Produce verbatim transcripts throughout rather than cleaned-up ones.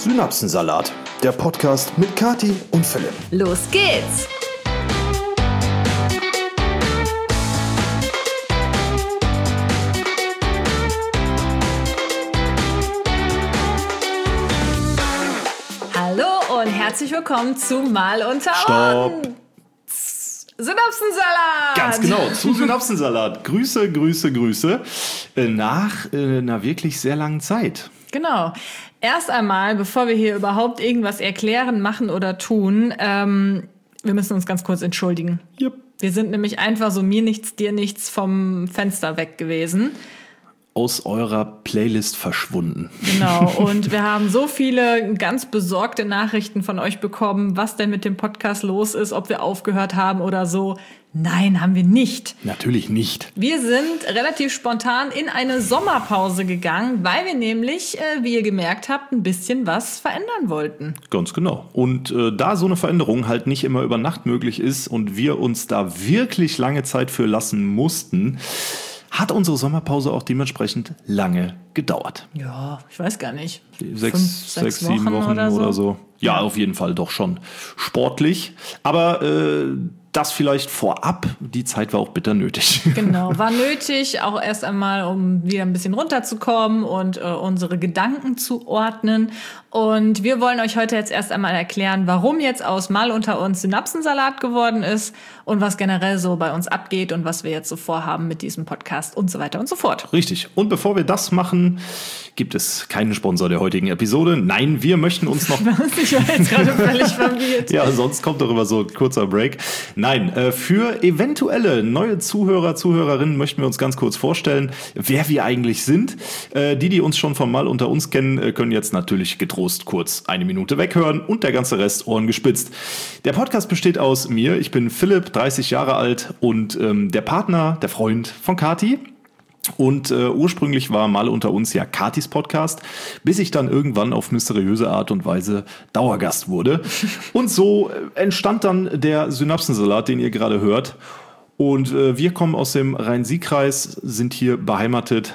Synapsensalat, der Podcast mit Kathi und Philipp. Los geht's! Hallo und herzlich willkommen zu Mal unter Stopp! uns! Synapsensalat! Ganz genau, zu Synapsensalat. Grüße, Grüße, Grüße. Äh, Nach äh, einer wirklich sehr langen Zeit. Genau. Erst einmal, bevor wir hier überhaupt irgendwas erklären, machen oder tun, ähm, wir müssen uns ganz kurz entschuldigen. Yep. Wir sind nämlich einfach so mir nichts, dir nichts vom Fenster weg gewesen. Aus eurer Playlist verschwunden. Genau, und wir haben so viele ganz besorgte Nachrichten von euch bekommen, was denn mit dem Podcast los ist, ob wir aufgehört haben oder so. Nein, haben wir nicht. Natürlich nicht. Wir sind relativ spontan in eine Sommerpause gegangen, weil wir nämlich, äh, wie ihr gemerkt habt, ein bisschen was verändern wollten. Ganz genau. Und äh, da so eine Veränderung halt nicht immer über Nacht möglich ist und wir uns da wirklich lange Zeit für lassen mussten, hat unsere Sommerpause auch dementsprechend lange gedauert. Ja, ich weiß gar nicht. Sechs, Fünf, sechs, sechs sieben Wochen Wochen oder so. oder so. Ja, auf jeden Fall doch schon sportlich. Aber äh, das vielleicht vorab, die Zeit war auch bitter nötig. Genau, war nötig, auch erst einmal, um wieder ein bisschen runterzukommen und äh, unsere Gedanken zu ordnen. Und wir wollen euch heute jetzt erst einmal erklären, warum jetzt aus Mal unter uns Synapsensalat geworden ist und was generell so bei uns abgeht und was wir jetzt so vorhaben mit diesem Podcast und so weiter und so fort. Richtig. Und bevor wir das machen, gibt es keinen Sponsor der heutigen Episode. Nein, wir möchten uns noch... Ich war jetzt gerade völlig verwirrt. Ja, sonst kommt darüber so ein kurzer Break. Nein, äh, für eventuelle neue Zuhörer, Zuhörerinnen möchten wir uns ganz kurz vorstellen, wer wir eigentlich sind. Äh, die, die uns schon von Mal unter uns kennen, äh, können jetzt natürlich getrost kurz eine Minute weghören und der ganze Rest Ohren gespitzt. Der Podcast besteht aus mir. Ich bin Philipp, dreißig Jahre alt und ähm, der Partner, der Freund von Kathi. Und äh, ursprünglich war Mal unter uns ja Kathis Podcast, bis ich dann irgendwann auf mysteriöse Art und Weise Dauergast wurde. Und so entstand dann der Synapsensalat, den ihr gerade hört. Und äh, wir kommen aus dem Rhein-Sieg-Kreis, sind hier beheimatet.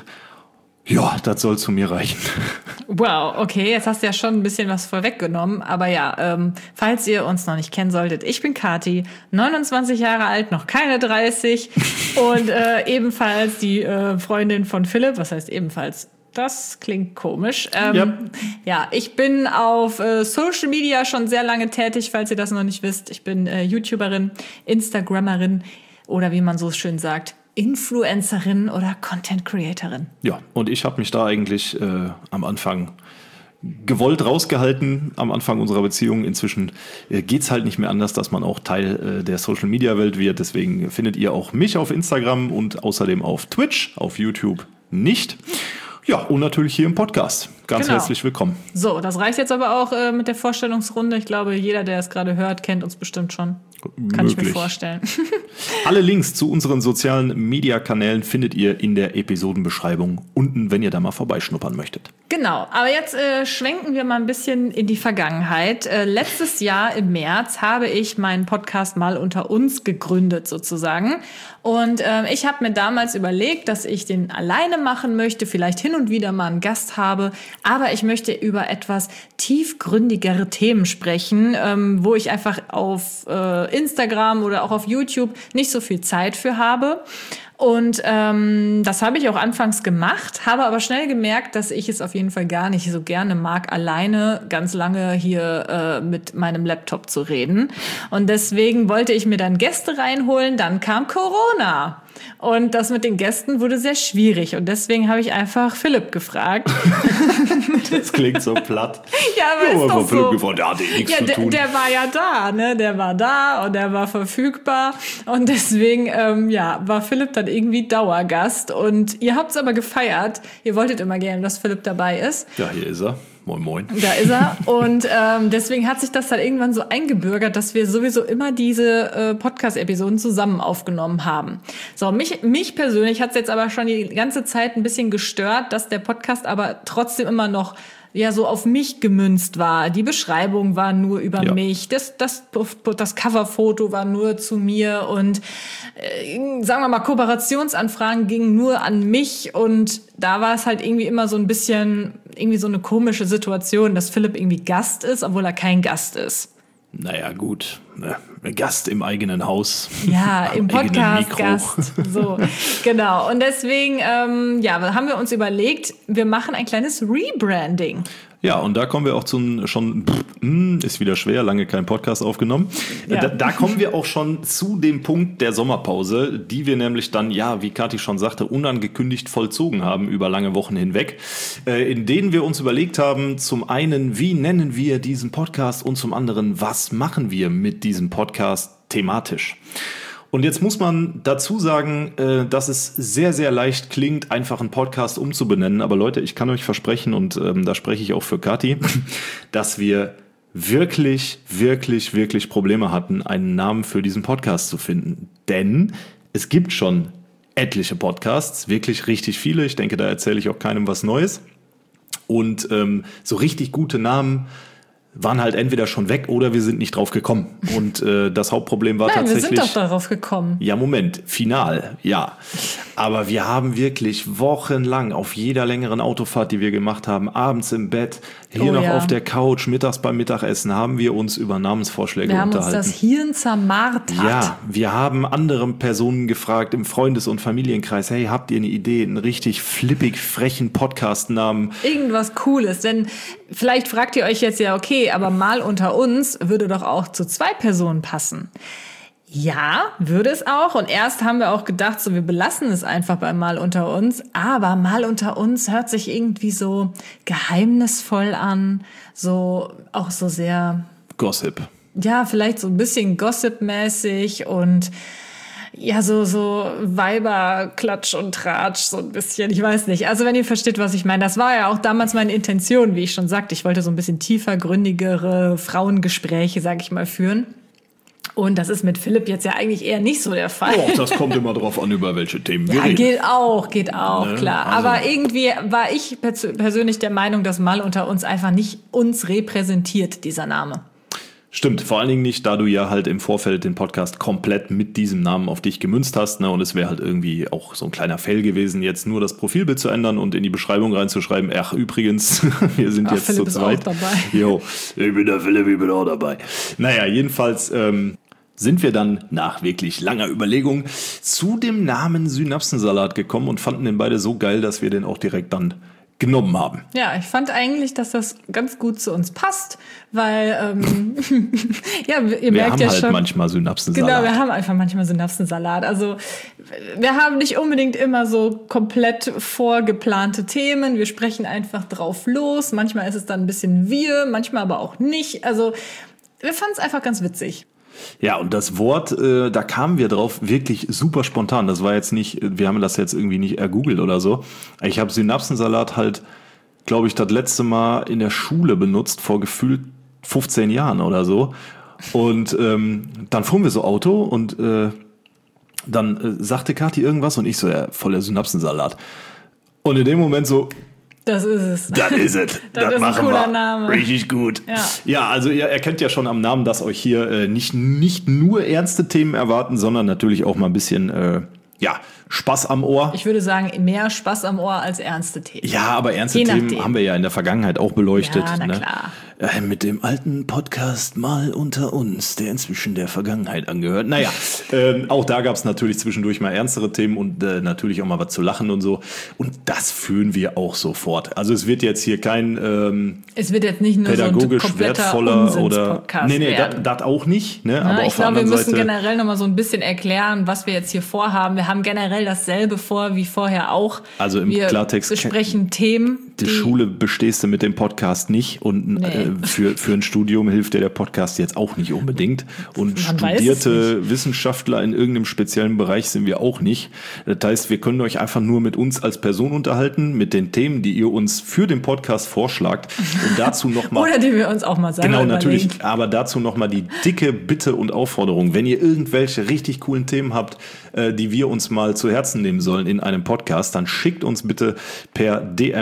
Ja, das soll zu mir reichen. Wow, okay, jetzt hast du ja schon ein bisschen was vorweggenommen. Aber ja, ähm, falls ihr uns noch nicht kennen solltet, ich bin Kathi, neunundzwanzig Jahre alt, noch keine dreißig und äh, ebenfalls die äh, Freundin von Philipp. Was heißt ebenfalls? Das klingt komisch. Ähm, Yep. Ja, ich bin auf äh, Social Media schon sehr lange tätig, falls ihr das noch nicht wisst. Ich bin äh, YouTuberin, Instagrammerin oder wie man so schön sagt, Influencerin oder Content Creatorin. Ja, und ich habe mich da eigentlich äh, am Anfang gewollt rausgehalten, am Anfang unserer Beziehung. Inzwischen äh, geht's halt nicht mehr anders, dass man auch Teil äh, der Social-Media-Welt wird. Deswegen findet ihr auch mich auf Instagram und außerdem auf Twitch, auf YouTube nicht. Ja, und natürlich hier im Podcast. Ganz Genau. herzlich willkommen. So, das reicht jetzt aber auch äh, mit der Vorstellungsrunde. Ich glaube, jeder, der es gerade hört, kennt uns bestimmt schon. Kann Möglich. ich mir vorstellen. Alle Links zu unseren sozialen Media-Kanälen findet ihr in der Episodenbeschreibung unten, wenn ihr da mal vorbeischnuppern möchtet. Genau, aber jetzt äh, schwenken wir mal ein bisschen in die Vergangenheit. Äh, letztes Jahr im März habe ich meinen Podcast Mal unter uns gegründet sozusagen. Und äh, ich habe mir damals überlegt, dass ich den alleine machen möchte, vielleicht hin und wieder mal einen Gast habe, aber ich möchte über etwas tiefgründigere Themen sprechen, ähm, wo ich einfach auf äh, Instagram oder auch auf YouTube nicht so viel Zeit für habe. Und ähm, das habe ich auch anfangs gemacht, habe aber schnell gemerkt, dass ich es auf jeden Fall gar nicht so gerne mag, alleine ganz lange hier äh, mit meinem Laptop zu reden. Und deswegen wollte ich mir dann Gäste reinholen, dann kam Corona. Und das mit den Gästen wurde sehr schwierig. Und deswegen habe ich einfach Philipp gefragt. Das klingt so platt. Ja, aber Ja, ist aber doch Philipp so. gefragt, der hatte eh nichts Ja, zu der, tun. der war ja da, ne? Der war da und der war verfügbar. Und deswegen, ähm, ja, war Philipp dann irgendwie Dauergast. Und ihr habt's aber gefeiert. Ihr wolltet immer gerne, dass Philipp dabei ist. Ja, hier ist er. Moin, moin. Da ist er. Und ähm, deswegen hat sich das dann irgendwann so eingebürgert, dass wir sowieso immer diese äh, Podcast-Episoden zusammen aufgenommen haben. So, mich, mich persönlich hat's jetzt aber schon die ganze Zeit ein bisschen gestört, dass der Podcast aber trotzdem immer noch ja so auf mich gemünzt war. Die Beschreibung war nur über ja. mich, das, das, das Coverfoto war nur zu mir und äh, sagen wir mal, Kooperationsanfragen gingen nur an mich und da war es halt irgendwie immer so ein bisschen, irgendwie so eine komische Situation, dass Philipp irgendwie Gast ist, obwohl er kein Gast ist. Naja, gut. Gast im eigenen Haus. Ja, im Podcast Gast. So, genau. Und deswegen, ähm, ja, haben wir uns überlegt, wir machen ein kleines Rebranding. Ja, und da kommen wir auch zu schon, ist wieder schwer, lange kein Podcast aufgenommen. Ja. Da, da kommen wir auch schon zu dem Punkt der Sommerpause, die wir nämlich dann, ja, wie Kathi schon sagte, unangekündigt vollzogen haben über lange Wochen hinweg, in denen wir uns überlegt haben, zum einen, wie nennen wir diesen Podcast und zum anderen, was machen wir mit diesem Podcast thematisch? Und jetzt muss man dazu sagen, dass es sehr, sehr leicht klingt, einfach einen Podcast umzubenennen. Aber Leute, ich kann euch versprechen, und ähm, da spreche ich auch für Kathi, dass wir wirklich, wirklich, wirklich Probleme hatten, einen Namen für diesen Podcast zu finden. Denn es gibt schon etliche Podcasts, wirklich richtig viele. Ich denke, da erzähle ich auch keinem was Neues. Und ähm, so richtig gute Namen waren halt entweder schon weg oder wir sind nicht drauf gekommen. Und äh, das Hauptproblem war Nein, tatsächlich... wir sind doch darauf gekommen. Ja, Moment, final, ja. Aber wir haben wirklich wochenlang auf jeder längeren Autofahrt, die wir gemacht haben, abends im Bett, hier oh, noch ja. auf der Couch, mittags beim Mittagessen, haben wir uns über Namensvorschläge wir haben unterhalten. uns das Hirn zermartert. Ja, wir haben andere Personen gefragt im Freundes- und Familienkreis, hey, habt ihr eine Idee, einen richtig flippig frechen Podcast-Namen? Irgendwas Cooles, denn vielleicht fragt ihr euch jetzt ja, okay, aber mal unter uns würde doch auch zu zwei Personen passen. Ja, würde es auch. Und erst haben wir auch gedacht, so wir belassen es einfach bei Mal unter uns. Aber Mal unter uns hört sich irgendwie so geheimnisvoll an, so auch so sehr Gossip. Ja, vielleicht so ein bisschen Gossip-mäßig und ja, so, so Weiber-Klatsch und Tratsch, so ein bisschen, ich weiß nicht. Also wenn ihr versteht, was ich meine, das war ja auch damals meine Intention, wie ich schon sagte. Ich wollte so ein bisschen tiefergründigere Frauengespräche, sag ich mal, führen. Und das ist mit Philipp jetzt ja eigentlich eher nicht so der Fall. Oh, das kommt immer drauf an, über welche Themen wir ja, reden. geht auch, geht auch, ne? klar. Also. Aber irgendwie war ich persönlich der Meinung, dass Mal unter uns einfach nicht uns repräsentiert, dieser Name. Stimmt, vor allen Dingen nicht, da du ja halt im Vorfeld den Podcast komplett mit diesem Namen auf dich gemünzt hast, ne? Und es wäre halt irgendwie auch so ein kleiner Fail gewesen, jetzt nur das Profilbild zu ändern und in die Beschreibung reinzuschreiben, ach übrigens, wir sind ach, jetzt Philipp zu zweit. Ist auch dabei. Jo, ich bin der Philipp, ich bin auch dabei. Naja, jedenfalls ähm, sind wir dann nach wirklich langer Überlegung zu dem Namen Synapsensalat gekommen und fanden den beide so geil, dass wir den auch direkt dann genommen haben. Ja, ich fand eigentlich, dass das ganz gut zu uns passt, weil ähm, ja, ihr wir merkt haben ja halt schon, manchmal Synapsensalat. Genau, wir haben einfach manchmal Synapsensalat. Also wir haben nicht unbedingt immer so komplett vorgeplante Themen. Wir sprechen einfach drauf los. Manchmal ist es dann ein bisschen wir, manchmal aber auch nicht. Also wir fanden es einfach ganz witzig. Ja, und das Wort, äh, da kamen wir drauf wirklich super spontan. Das war jetzt nicht, wir haben das jetzt irgendwie nicht ergoogelt oder so. Ich habe Synapsensalat halt, glaube ich, das letzte Mal in der Schule benutzt, vor gefühlt fünfzehn Jahren oder so. Und ähm, dann fuhren wir so Auto und äh, dann äh, sagte Kathi irgendwas und ich so, ja, voller Synapsensalat. Und in dem Moment so, das ist es. Das ist es. das, das ist machen ein cooler wir. Name. Richtig gut. Ja. ja, also ihr erkennt ja schon am Namen, dass euch hier äh, nicht, nicht nur ernste Themen erwarten, sondern natürlich auch mal ein bisschen äh, ja, Spaß am Ohr. Ich würde sagen, mehr Spaß am Ohr als ernste Themen. Ja, aber ernste Je Themen nachdem. haben wir ja in der Vergangenheit auch beleuchtet. Ja, na ne? klar. Äh, mit dem alten Podcast Mal unter uns, der inzwischen der Vergangenheit angehört. Naja, äh, auch da gab es natürlich zwischendurch mal ernstere Themen und äh, natürlich auch mal was zu lachen und so. Und das führen wir auch sofort. Also es wird jetzt hier kein ähm, es wird jetzt nicht nur pädagogisch so ein kompletter wertvoller oder Podcast nee, nee, werden. das auch nicht. Ne? Ja, aber ich auf der glaube, wir anderen müssen Seite, generell noch mal so ein bisschen erklären, was wir jetzt hier vorhaben. Wir haben generell dasselbe vor wie vorher auch. Also im wir Klartext besprechen Themen. Die, die Schule bestehst du mit dem Podcast nicht und Nee. äh, für, für ein Studium hilft dir der Podcast jetzt auch nicht unbedingt. Und Man weiß es studierte Wissenschaftler in irgendeinem speziellen Bereich sind wir auch nicht. Das heißt, wir können euch einfach nur mit uns als Person unterhalten, mit den Themen, die ihr uns für den Podcast vorschlagt. Und dazu nochmal. Oder die wir uns auch mal sagen. Genau, natürlich. Aber dazu nochmal die dicke Bitte und Aufforderung. Wenn ihr irgendwelche richtig coolen Themen habt, äh, die wir uns mal zu Herzen nehmen sollen in einem Podcast, dann schickt uns bitte per D M über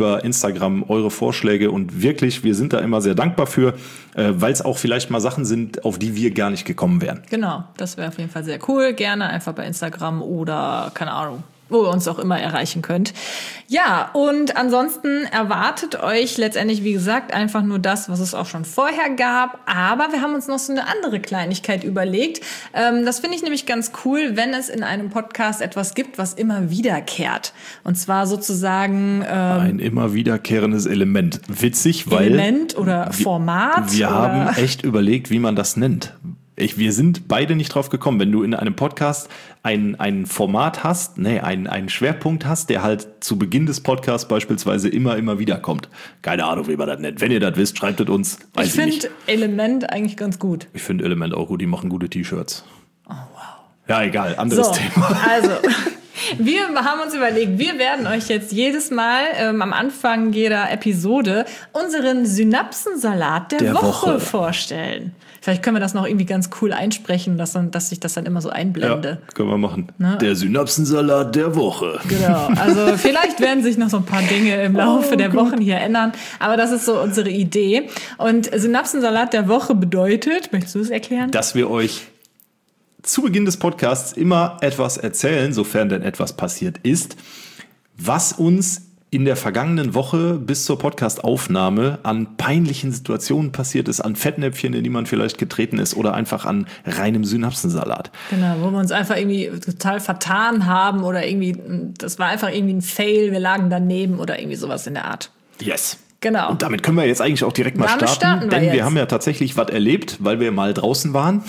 über Instagram eure Vorschläge und wirklich, wir sind da immer sehr dankbar für, äh, weil es auch vielleicht mal Sachen sind, auf die wir gar nicht gekommen wären. Genau, das wäre auf jeden Fall sehr cool. Gerne einfach bei Instagram oder, keine Ahnung, wo ihr uns auch immer erreichen könnt. Ja, und ansonsten erwartet euch letztendlich, wie gesagt, einfach nur das, was es auch schon vorher gab. Aber wir haben uns noch so eine andere Kleinigkeit überlegt. Ähm, das finde ich nämlich ganz cool, wenn es in einem Podcast etwas gibt, was immer wiederkehrt. Und zwar sozusagen ähm, ein immer wiederkehrendes Element. Witzig, weil Element oder Format. Wir, wir oder haben echt überlegt, wie man das nennt. Ich, wir sind beide nicht drauf gekommen. Wenn du in einem Podcast ein, ein Format hast, nee, einen, einen Schwerpunkt hast, der halt zu Beginn des Podcasts beispielsweise immer, immer wieder kommt. Keine Ahnung, wie man das nennt. Wenn ihr das wisst, schreibt es uns. Weiß ich finde Element eigentlich ganz gut. Ich finde Element auch gut. Die machen gute T-Shirts. Oh, wow. Ja, egal. Anderes so, Thema. Also, wir haben uns überlegt, wir werden euch jetzt jedes Mal ähm, am Anfang jeder Episode unseren Synapsensalat der, der Woche, Woche vorstellen. Vielleicht können wir das noch irgendwie ganz cool einsprechen, dass, dann, dass ich das dann immer so einblende. Ja, können wir machen. Ne? Der Synapsensalat der Woche. Genau, also vielleicht werden sich noch so ein paar Dinge im Laufe oh, der Wochen hier ändern, aber das ist so unsere Idee. Und Synapsensalat der Woche bedeutet, möchtest du es erklären? Dass wir euch zu Beginn des Podcasts immer etwas erzählen, sofern denn etwas passiert ist, was uns in der vergangenen Woche bis zur Podcast-Aufnahme an peinlichen Situationen passiert ist, an Fettnäpfchen, in die man vielleicht getreten ist oder einfach an reinem Synapsensalat. Genau, wo wir uns einfach irgendwie total vertan haben oder irgendwie, das war einfach irgendwie ein Fail, wir lagen daneben oder irgendwie sowas in der Art. Yes. Genau. Und damit können wir jetzt eigentlich auch direkt mal Damit starten, starten wir denn jetzt. wir haben ja tatsächlich was erlebt, weil wir mal draußen waren.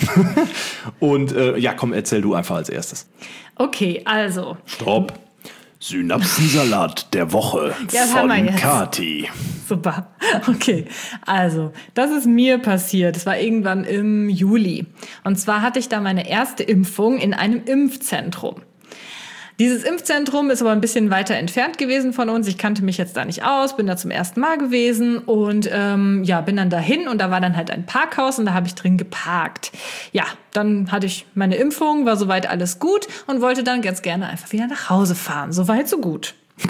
Und äh, ja, komm, erzähl du einfach als erstes. Okay, also. Stopp. Synapsensalat der Woche ja, von Kati. Super. Okay, also, das ist mir passiert. Es war irgendwann im Juli. Und zwar hatte ich da meine erste Impfung in einem Impfzentrum. Dieses Impfzentrum ist aber ein bisschen weiter entfernt gewesen von uns. Ich kannte mich jetzt da nicht aus, bin da zum ersten Mal gewesen und ähm, ja, bin dann dahin und da war dann halt ein Parkhaus und da habe ich drin geparkt. Ja, dann hatte ich meine Impfung, war soweit alles gut und wollte dann ganz gerne einfach wieder nach Hause fahren. Soweit, so gut.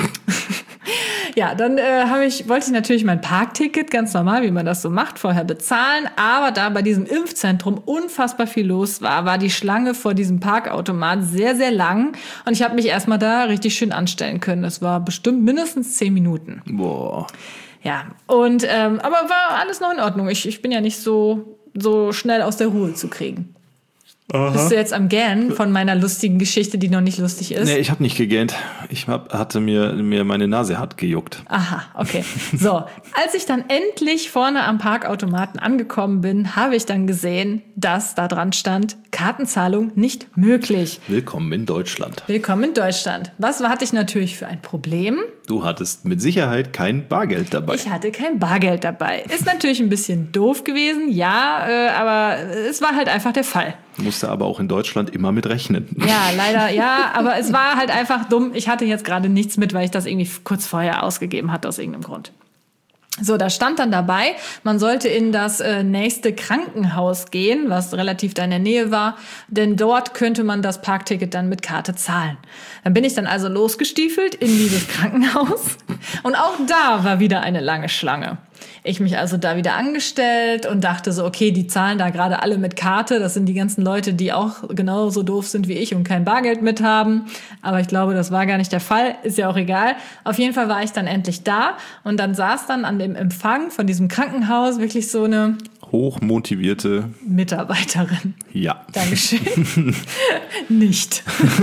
Ja, dann äh, hab ich, wollte ich natürlich mein Parkticket, ganz normal, wie man das so macht, vorher bezahlen. Aber da bei diesem Impfzentrum unfassbar viel los war, war die Schlange vor diesem Parkautomat sehr, sehr lang. Und ich habe mich erstmal da richtig schön anstellen können. Das war bestimmt mindestens zehn Minuten. Boah. Ja, und ähm, aber war alles noch in Ordnung. Ich, ich bin ja nicht so, so schnell aus der Ruhe zu kriegen. Aha. Bist du jetzt am Gähnen von meiner lustigen Geschichte, die noch nicht lustig ist? Nee, ich habe nicht gegähnt. Ich hab, hatte mir, mir meine Nase hat gejuckt. Aha, okay. So, als ich dann endlich vorne am Parkautomaten angekommen bin, habe ich dann gesehen, dass da dran stand, Kartenzahlung nicht möglich. Willkommen in Deutschland. Willkommen in Deutschland. Was hatte ich natürlich für ein Problem? Du hattest mit Sicherheit kein Bargeld dabei. Ich hatte kein Bargeld dabei. Ist natürlich ein bisschen doof gewesen, ja, äh, aber es war halt einfach der Fall. Musste aber auch in Deutschland immer mit rechnen. Ja, leider, ja, aber es war halt einfach dumm. Ich hatte jetzt gerade nichts mit, weil ich das irgendwie kurz vorher ausgegeben hatte aus irgendeinem Grund. So, da stand dann dabei, man sollte in das äh, nächste Krankenhaus gehen, was relativ da in der Nähe war, denn dort könnte man das Parkticket dann mit Karte zahlen. Dann bin ich dann also losgestiefelt in dieses Krankenhaus und auch da war wieder eine lange Schlange. Ich mich also da wieder angestellt und dachte so, okay, die zahlen da gerade alle mit Karte. Das sind die ganzen Leute, die auch genauso doof sind wie ich und kein Bargeld mit haben. Aber ich glaube, das war gar nicht der Fall. Ist ja auch egal. Auf jeden Fall war ich dann endlich da und dann saß dann an dem Empfang von diesem Krankenhaus wirklich so eine hochmotivierte Mitarbeiterin. Ja. Dankeschön. Nicht.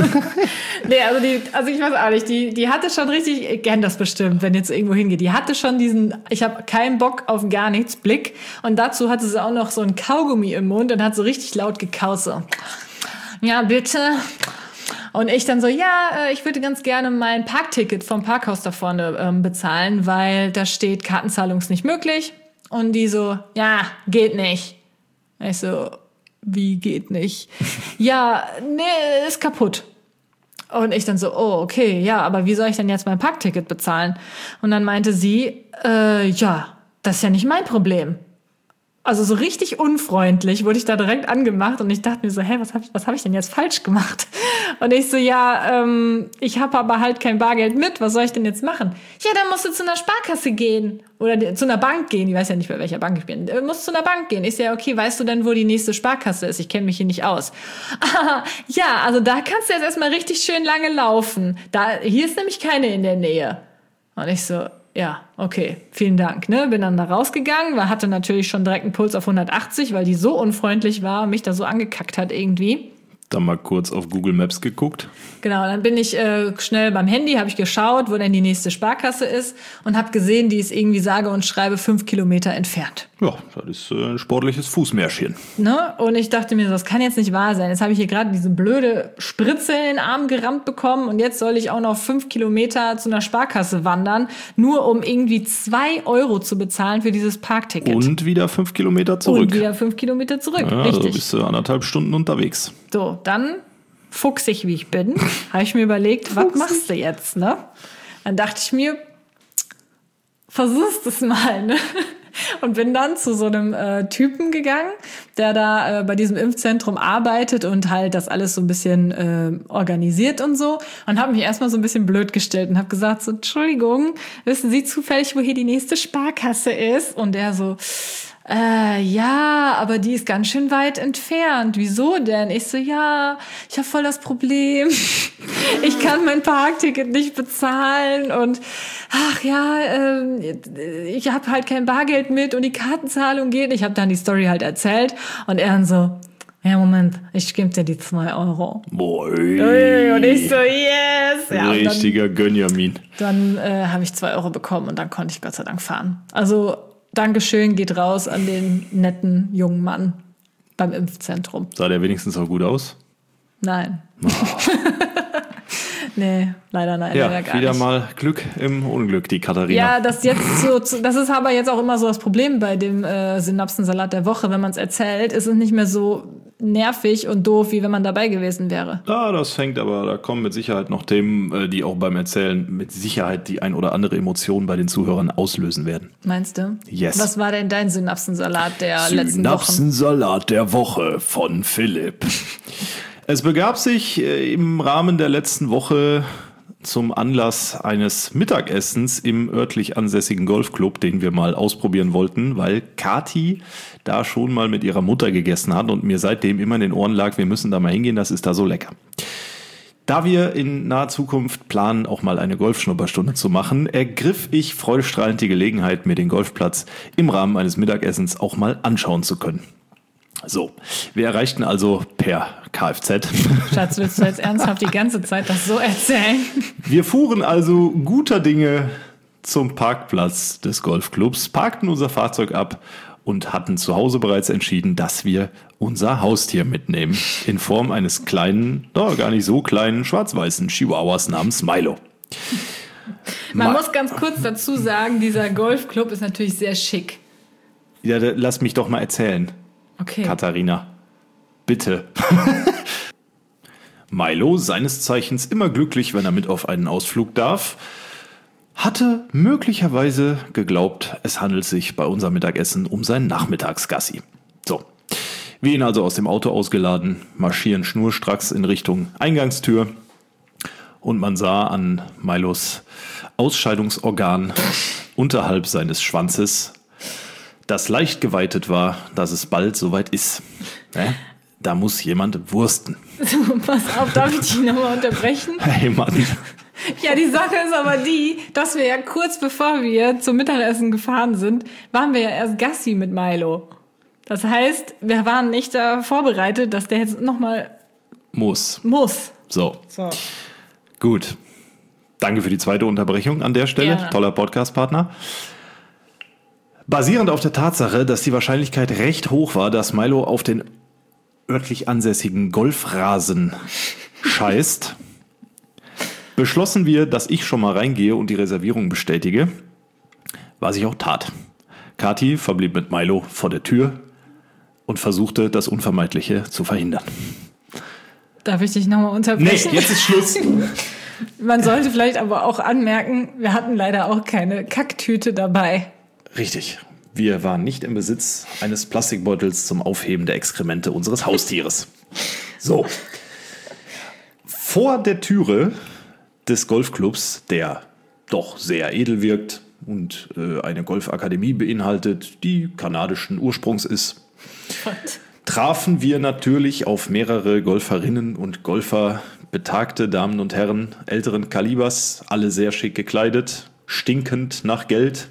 Nee, also die, also ich weiß auch nicht, die, die hatte schon richtig, ich kenn das bestimmt, wenn jetzt irgendwo hingeht, die hatte schon diesen, ich habe keinen Bock auf gar nichts Blick und dazu hatte sie auch noch so ein Kaugummi im Mund und hat so richtig laut gekaut, so, ja bitte. Und ich dann so, ja, ich würde ganz gerne mein Parkticket vom Parkhaus da vorne ähm, bezahlen, weil da steht, Kartenzahlung ist nicht möglich. Und die so, ja, geht nicht. Ich so, wie geht nicht? Ja, nee, ist kaputt. Und ich dann so, oh, okay, ja, aber wie soll ich denn jetzt mein Parkticket bezahlen? Und dann meinte sie, äh, ja, das ist ja nicht mein Problem. Also so richtig unfreundlich wurde ich da direkt angemacht und ich dachte mir so, hä, was habe was hab ich denn jetzt falsch gemacht? Und ich so, ja, ähm, ich habe aber halt kein Bargeld mit, was soll ich denn jetzt machen? Ja, dann musst du zu einer Sparkasse gehen oder die, zu einer Bank gehen, ich weiß ja nicht, bei welcher Bank ich bin, du musst zu einer Bank gehen. Ich so, ja, okay, weißt du denn, wo die nächste Sparkasse ist? Ich kenne mich hier nicht aus. Ah, ja, also da kannst du jetzt erstmal richtig schön lange laufen. Da, hier ist nämlich keine in der Nähe. Und ich so, ja, okay, vielen Dank. Ne? Bin dann da rausgegangen, weil hatte natürlich schon direkt einen Puls auf hundertachtzig, weil die so unfreundlich war und mich da so angekackt hat irgendwie. Dann mal kurz auf Google Maps geguckt. Genau, dann bin ich äh, schnell beim Handy, habe ich geschaut, wo denn die nächste Sparkasse ist und habe gesehen, die ist irgendwie sage und schreibe fünf Kilometer entfernt. Ja, das ist äh, ein sportliches Fußmärschchen. Ne? Und ich dachte mir, das kann jetzt nicht wahr sein. Jetzt habe ich hier gerade diese blöde Spritze in den Arm gerammt bekommen und jetzt soll ich auch noch fünf Kilometer zu einer Sparkasse wandern, nur um irgendwie zwei Euro zu bezahlen für dieses Parkticket. Und wieder fünf Kilometer zurück. Und wieder fünf Kilometer zurück, ja, richtig. Also bist du anderthalb Stunden unterwegs. So, dann fuchsig wie ich bin, habe ich mir überlegt, was machst du jetzt, ne? Dann dachte ich mir, versuchst es mal, ne? Und bin dann zu so einem äh, Typen gegangen, der da äh, bei diesem Impfzentrum arbeitet und halt das alles so ein bisschen äh, organisiert und so. Und habe mich erstmal so ein bisschen blöd gestellt und habe gesagt so, Entschuldigung, wissen Sie zufällig, wo hier die nächste Sparkasse ist? Und der so, äh, ja, aber die ist ganz schön weit entfernt. Wieso denn? Ich so, ja, ich habe voll das Problem. Ich kann mein Parkticket nicht bezahlen und ach ja, äh, ich habe halt kein Bargeld mit und die Kartenzahlung geht. Ich habe dann die Story halt erzählt und er dann so, ja, Moment, ich gebe dir die zwei Euro. Boy. Und ich so, yes. Ja, richtiger dann, Gönjamin. Dann äh, habe ich zwei Euro bekommen und dann konnte ich Gott sei Dank fahren. Also Dankeschön geht raus an den netten jungen Mann beim Impfzentrum. Sah der wenigstens auch gut aus? Nein. Oh. Nee, leider nein. Ja, leider gar wieder nicht. mal Glück im Unglück, die Katharina. Ja, das jetzt so, das ist aber jetzt auch immer so das Problem bei dem äh, Synapsensalat der Woche. Wenn man es erzählt, ist es nicht mehr so nervig und doof, wie wenn man dabei gewesen wäre. Ja, das fängt aber, da kommen mit Sicherheit noch Themen, die auch beim Erzählen mit Sicherheit die ein oder andere Emotion bei den Zuhörern auslösen werden. Meinst du? Yes. Was war denn dein Synapsensalat der letzten Woche? Synapsensalat der Woche von Philipp. Es begab sich im Rahmen der letzten Woche zum Anlass eines Mittagessens im örtlich ansässigen Golfclub, den wir mal ausprobieren wollten, weil Kathi da schon mal mit ihrer Mutter gegessen hat und mir seitdem immer in den Ohren lag, wir müssen da mal hingehen, das ist da so lecker. Da wir in naher Zukunft planen, auch mal eine Golfschnupperstunde zu machen, ergriff ich freudestrahlend die Gelegenheit, mir den Golfplatz im Rahmen eines Mittagessens auch mal anschauen zu können. So, wir erreichten also per Kfz. Schatz, willst du jetzt ernsthaft die ganze Zeit das so erzählen? Wir fuhren also guter Dinge zum Parkplatz des Golfclubs, parkten unser Fahrzeug ab und hatten zu Hause bereits entschieden, dass wir unser Haustier mitnehmen. In Form eines kleinen, doch gar nicht so kleinen, schwarz-weißen Chihuahuas namens Milo. Man Ma- muss ganz kurz dazu sagen, dieser Golfclub ist natürlich sehr schick. Ja, da, lass mich doch mal erzählen. Okay. Katharina, bitte. Milo, seines Zeichens immer glücklich, wenn er mit auf einen Ausflug darf, hatte möglicherweise geglaubt, es handelt sich bei unserem Mittagessen um sein Nachmittagsgassi. So, wir ihn also aus dem Auto ausgeladen, marschieren schnurstracks in Richtung Eingangstür und man sah an Milos Ausscheidungsorgan unterhalb seines Schwanzes, das leicht geweitet war, dass es bald soweit ist. Ne? Da muss jemand wursten. Pass auf, darf ich dich nochmal unterbrechen? Hey Mann. Ja, die Sache ist aber die, dass wir ja kurz bevor wir zum Mittagessen gefahren sind, waren wir ja erst Gassi mit Milo. Das heißt, wir waren nicht da vorbereitet, dass der jetzt nochmal Muss. muss. So. So. Gut. Danke für die zweite Unterbrechung an der Stelle. Gerne. Toller Podcast-Partner. Basierend auf der Tatsache, dass die Wahrscheinlichkeit recht hoch war, dass Milo auf den örtlich ansässigen Golfrasen scheißt, beschlossen wir, dass ich schon mal reingehe und die Reservierung bestätige, was ich auch tat. Kathi verblieb mit Milo vor der Tür und versuchte, das Unvermeidliche zu verhindern. Darf ich dich nochmal Nee, unterbrechen? jetzt ist Schluss. Man sollte vielleicht aber auch anmerken, wir hatten leider auch keine Kacktüte dabei. Richtig. Wir waren nicht im Besitz eines Plastikbeutels zum Aufheben der Exkremente unseres Haustieres. So. Vor der Türe des Golfclubs, der doch sehr edel wirkt und äh, eine Golfakademie beinhaltet, die kanadischen Ursprungs ist, What? trafen wir natürlich auf mehrere Golferinnen und Golfer, betagte Damen und Herren älteren Kalibers, alle sehr schick gekleidet, stinkend nach Geld.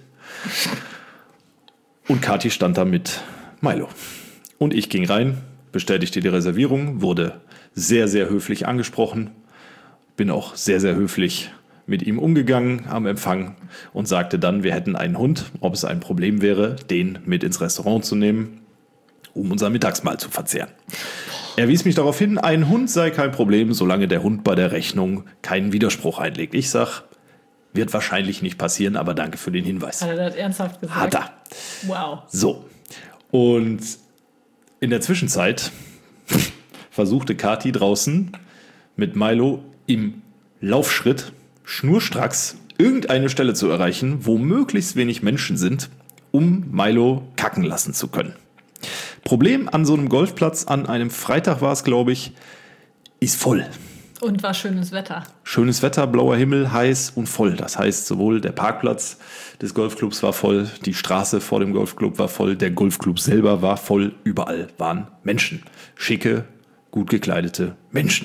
Und Kathi stand da mit Milo. Und ich ging rein, bestätigte die Reservierung, wurde sehr, sehr höflich angesprochen, bin auch sehr, sehr höflich mit ihm umgegangen am Empfang und sagte dann, wir hätten einen Hund, ob es ein Problem wäre, den mit ins Restaurant zu nehmen, um unser Mittagsmahl zu verzehren. Er wies mich darauf hin, ein Hund sei kein Problem, solange der Hund bei der Rechnung keinen Widerspruch einlegt. Ich sag, wird wahrscheinlich nicht passieren, aber danke für den Hinweis. Hat er das ernsthaft gesagt? Hat er. Wow. So. Und in der Zwischenzeit versuchte Kathi draußen mit Milo im Laufschritt schnurstracks irgendeine Stelle zu erreichen, wo möglichst wenig Menschen sind, um Milo kacken lassen zu können. Problem an so einem Golfplatz, an einem Freitag war es, glaube ich, ist voll. Und war schönes Wetter. Schönes Wetter, blauer Himmel, heiß und voll. Das heißt, sowohl der Parkplatz des Golfclubs war voll, die Straße vor dem Golfclub war voll, der Golfclub selber war voll, überall waren Menschen. Schicke, gut gekleidete Menschen.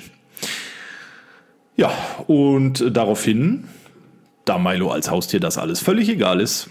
Ja, und daraufhin, da Milo als Haustier das alles völlig egal ist,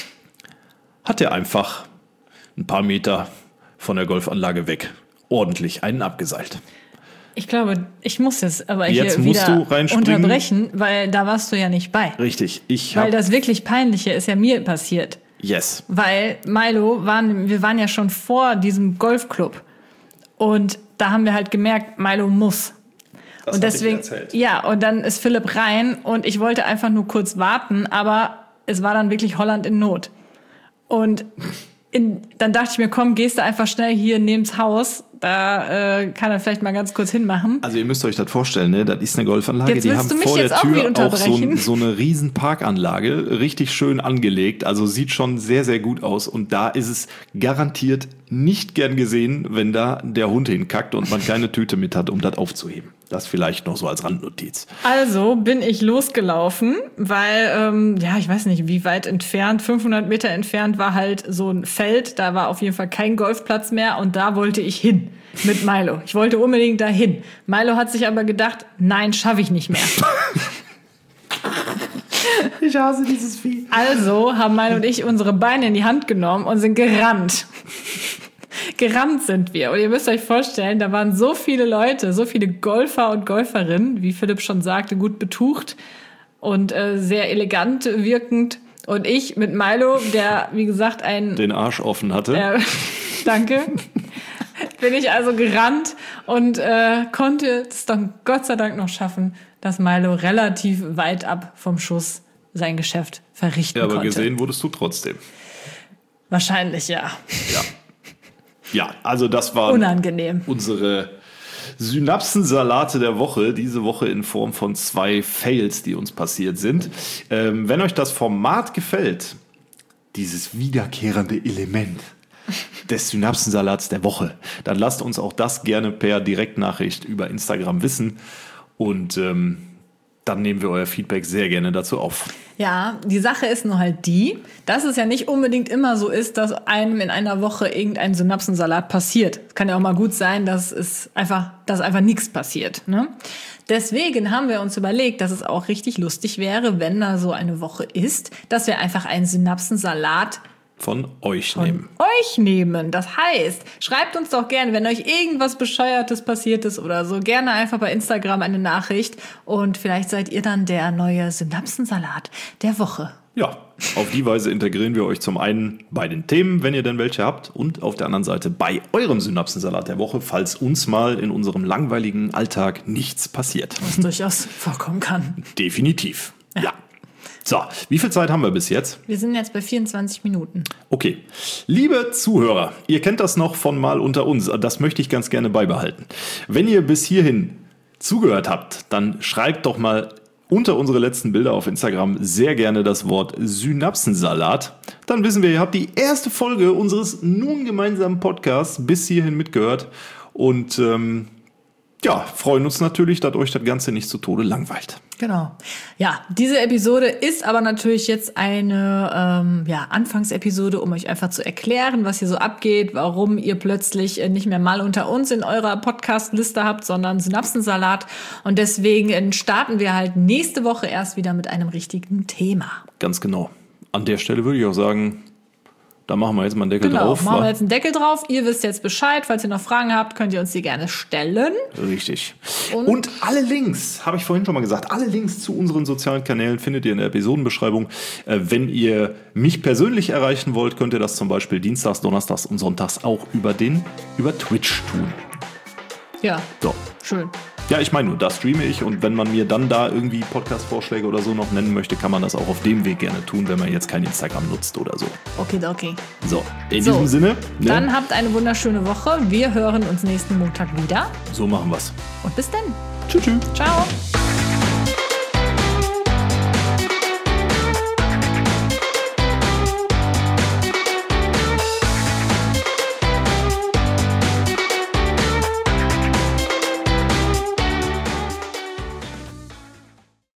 hat er einfach ein paar Meter von der Golfanlage weg ordentlich einen abgeseilt. Ich glaube, ich muss jetzt aber Jetzt hier musst wieder du reinspringen. unterbrechen, weil da warst du ja nicht bei. Richtig, ich Weil habe... das wirklich Peinliche ist ja mir passiert. Yes. Weil Milo, waren, wir waren ja schon vor diesem Golfclub. Und da haben wir halt gemerkt, Milo muss. Das und hatte ich deswegen, erzählt. ja, und dann ist Philipp rein und ich wollte einfach nur kurz warten, aber es war dann wirklich Holland in Not. Und in, dann dachte ich mir, komm, gehst du einfach schnell hier neben's Haus, da äh, kann er vielleicht mal ganz kurz hinmachen. Also ihr müsst euch das vorstellen, ne? Das ist eine Golfanlage, Jetzt die willst haben du mich vor jetzt der auch wieder Tür auch so, unterbrechen? so eine riesen Parkanlage, richtig schön angelegt, also sieht schon sehr, sehr gut aus und da ist es garantiert nicht gern gesehen, wenn da der Hund hinkackt und man keine Tüte mit hat, um das aufzuheben. Das vielleicht noch so als Randnotiz. Also bin ich losgelaufen, weil, ähm, ja, ich weiß nicht, wie weit entfernt, fünfhundert Meter entfernt war halt so ein Feld, da war auf jeden Fall kein Golfplatz mehr und da wollte ich hin mit Milo. Ich wollte unbedingt dahin. Milo hat sich aber gedacht, nein, schaffe ich nicht mehr. Ich hasse dieses Vieh. Also haben Milo und ich unsere Beine in die Hand genommen und sind gerannt. Gerannt sind wir. Und ihr müsst euch vorstellen, da waren so viele Leute, so viele Golfer und Golferinnen, wie Philipp schon sagte, gut betucht und äh, sehr elegant wirkend. Und ich mit Milo, der, wie gesagt, ein... Den Arsch offen hatte. Äh, danke. Bin ich also gerannt und äh, konnte es dann Gott sei Dank noch schaffen, dass Milo relativ weit ab vom Schuss sein Geschäft verrichten Ja, aber konnte. gesehen wurdest du trotzdem. Wahrscheinlich, ja. Ja. Ja, also das war Unangenehm. unsere Synapsensalate der Woche, diese Woche in Form von zwei Fails, die uns passiert sind. Ähm, wenn euch das Format gefällt, dieses wiederkehrende Element des Synapsensalats der Woche, dann lasst uns auch das gerne per Direktnachricht über Instagram wissen und ähm, dann nehmen wir euer Feedback sehr gerne dazu auf. Ja, die Sache ist nur halt die, dass es ja nicht unbedingt immer so ist, dass einem in einer Woche irgendein Synapsensalat passiert. Es kann ja auch mal gut sein, dass es einfach, dass einfach nichts passiert, ne? Deswegen haben wir uns überlegt, dass es auch richtig lustig wäre, wenn da so eine Woche ist, dass wir einfach einen Synapsensalat Von euch von nehmen. euch nehmen. Das heißt, schreibt uns doch gerne, wenn euch irgendwas Bescheuertes passiert ist oder so, gerne einfach bei Instagram eine Nachricht und vielleicht seid ihr dann der neue Synapsensalat der Woche. Ja, auf die Weise integrieren wir euch zum einen bei den Themen, wenn ihr denn welche habt, und auf der anderen Seite bei eurem Synapsensalat der Woche, falls uns mal in unserem langweiligen Alltag nichts passiert. Was durchaus vorkommen kann. Definitiv. Ja. ja. So, wie viel Zeit haben wir bis jetzt? Wir sind jetzt bei vierundzwanzig Minuten. Okay. Liebe Zuhörer, ihr kennt das noch von mal unter uns. Das möchte ich ganz gerne beibehalten. Wenn ihr bis hierhin zugehört habt, dann schreibt doch mal unter unsere letzten Bilder auf Instagram sehr gerne das Wort Synapsensalat. Dann wissen wir, ihr habt die erste Folge unseres nun gemeinsamen Podcasts bis hierhin mitgehört. Und ähm, ja, freuen uns natürlich, dass euch das Ganze nicht zu Tode langweilt. Genau. Ja, diese Episode ist aber natürlich jetzt eine ähm, ja, Anfangsepisode, um euch einfach zu erklären, was hier so abgeht, warum ihr plötzlich nicht mehr Mal unter uns in eurer Podcast-Liste habt, sondern Synapsensalat. Und deswegen starten wir halt nächste Woche erst wieder mit einem richtigen Thema. Ganz genau. An der Stelle würde ich auch sagen, da machen wir jetzt mal einen Deckel genau, drauf. Genau, machen wir jetzt einen Deckel drauf. Ihr wisst jetzt Bescheid. Falls ihr noch Fragen habt, könnt ihr uns die gerne stellen. Richtig. Und, Und alle Links, habe ich vorhin schon mal gesagt, alle Links zu unseren sozialen Kanälen findet ihr in der Episodenbeschreibung. Äh, wenn ihr mich persönlich erreichen wollt, könnt ihr das zum Beispiel dienstags, donnerstags und sonntags auch über den, über Twitch tun. Ja, so. Schön. Ja, ich meine nur, da streame ich und wenn man mir dann da irgendwie Podcast-Vorschläge oder so noch nennen möchte, kann man das auch auf dem Weg gerne tun, wenn man jetzt kein Instagram nutzt oder so. Okay, okay. So, in so, diesem Sinne. Ne? Dann habt eine wunderschöne Woche. Wir hören uns nächsten Montag wieder. So machen wir's. Und bis dann. Tschüss. Tschüss. Ciao.